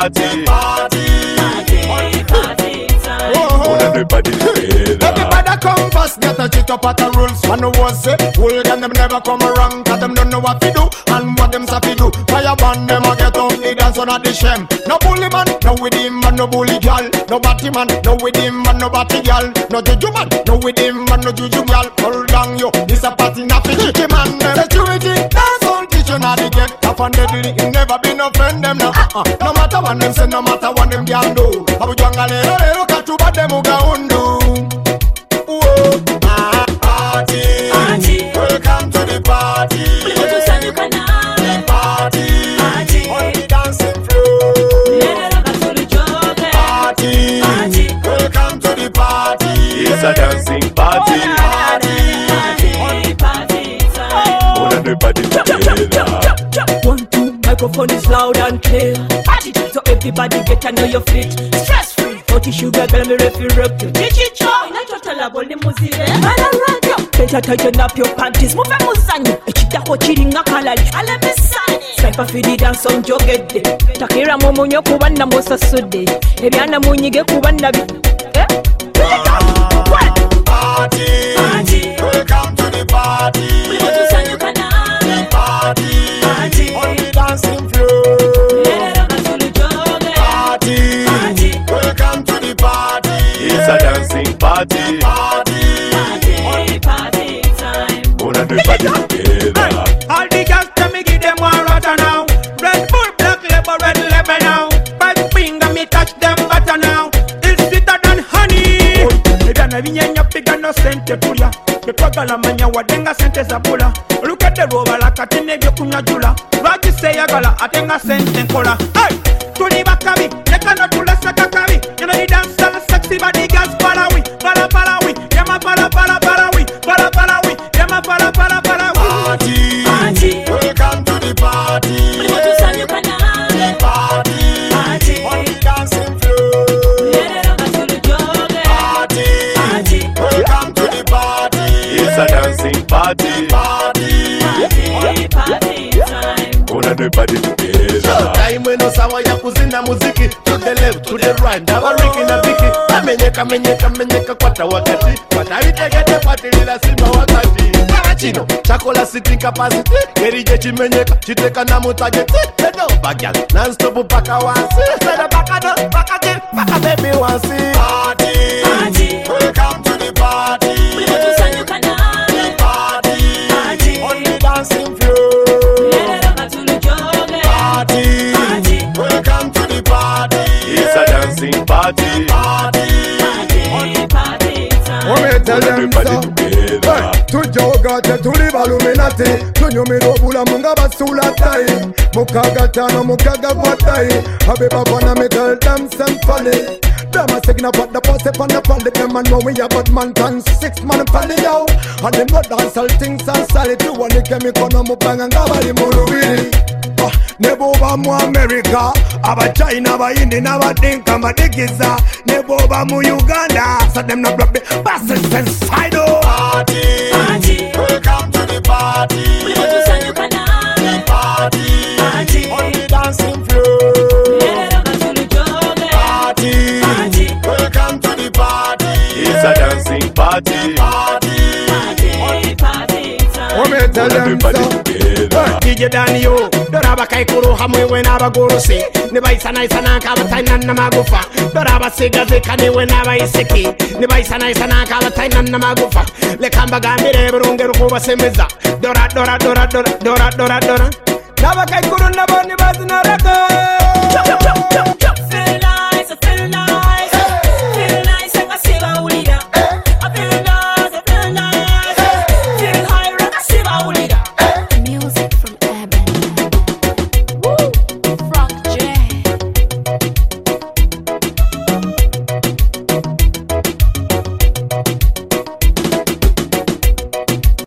party. Everybody come fast, get a shit up at the rules. Man who was say, hooligan them never come around, cause them don't know what to do, and what them safi do. Fire ban them a get on the dance on at the shem. No bully man, no with him man, no bully gal. No batty man, no with him man, no batty gal. No juju man, no with him man, no juju gal. Hold on yo, this a party na fi chicky man. Security, dance on teacher na the get. Tough and deadly, it never been no friend them now. No matter what them say, no matter what them can do. Abu jwanga lero katu bad them uga undu. Party, welcome to the party. The party, on the dancing floor. Party, welcome to the party. It's a dancing party. Everybody together. 1, 2, microphone is loud and clear. So everybody get to know your feet. Stress free. 40 sugar girl me refi rock you. Chichicho, ina chotala boli muzire. Mana rock you. Better tighten up your panties. Move muzanyo. Echitako chiri nga kalali. Ale misani. Sniper for the dance on jogede. Takira momonyo kubanda mosa sude. Ebyana munyige kubanda bi. Party, welcome to the party. The party, on the dancing floor. Party, welcome to the party. It's a dancing party. Party time. Everybody together. All the girls tell me give them one rotter now. Red Bull, black label, red label now. 5 finger me touch them butter now. It's sweeter than honey. Edana vinyenya piga no sente tulia. Betwagala manya wadenga sente zabula. Look at the rover like a tine vyo kunyajula. Raji say agala atenga sente nkola. Hey, tuli bakabi, neka no tula sakakabi. You know the dance all sexy body girls para we, yama para we, yama para we. Party, welcome to the party. The party, on the dancing floor. Party, welcome to the party. It's a dancing party. Everybody together. Time when no sawa ya kuzina muziki. To the left, to the right, dawa riki na biki. Amenyeka kwata wakati. Kwata itegete pati lila simba wakati. Chino, chakola sitting capacity. Kerije chimenyeka, chiteka na mutageti. Ledo bagyal, non-stop baka wansi. Sada baka baby wansi. Party, welcome to the party. The party, on the dancing floor. Party, welcome to the party. It's a dancing party. Everybody together. Tujogate tuli baluminati. Tunyumira obula munga basula tai. Mukaga tano mukaga vatai. Habiba bana me tell them some funny. Them a sign up at the posse on the pally. Them a know we a bad man can 6 man pally yo. And them not dance all things and solid. You want to get me kono mupanga ngabali muruwili. Nebo ba mu America, aba China, aba India, aba Dinka, Madigiza. Nebo ba mu Uganda, so them not block the buses inside. Party, welcome to the party. The party, on the dancing floor. Party, welcome to the party. It's a dancing party. Everybody together. DJ Danio, Doraba Kaikuru, Hamwe when Abagorosi, Nebaisana Kabatainan Namagufa, Doraba Sigazikani when Abaisiki, Nebaisana Kabatainan Namagufa, Lekamba Gamire, Runger Hova Semiza, Dora. Naba Kaikuru Nabani Bazina Record.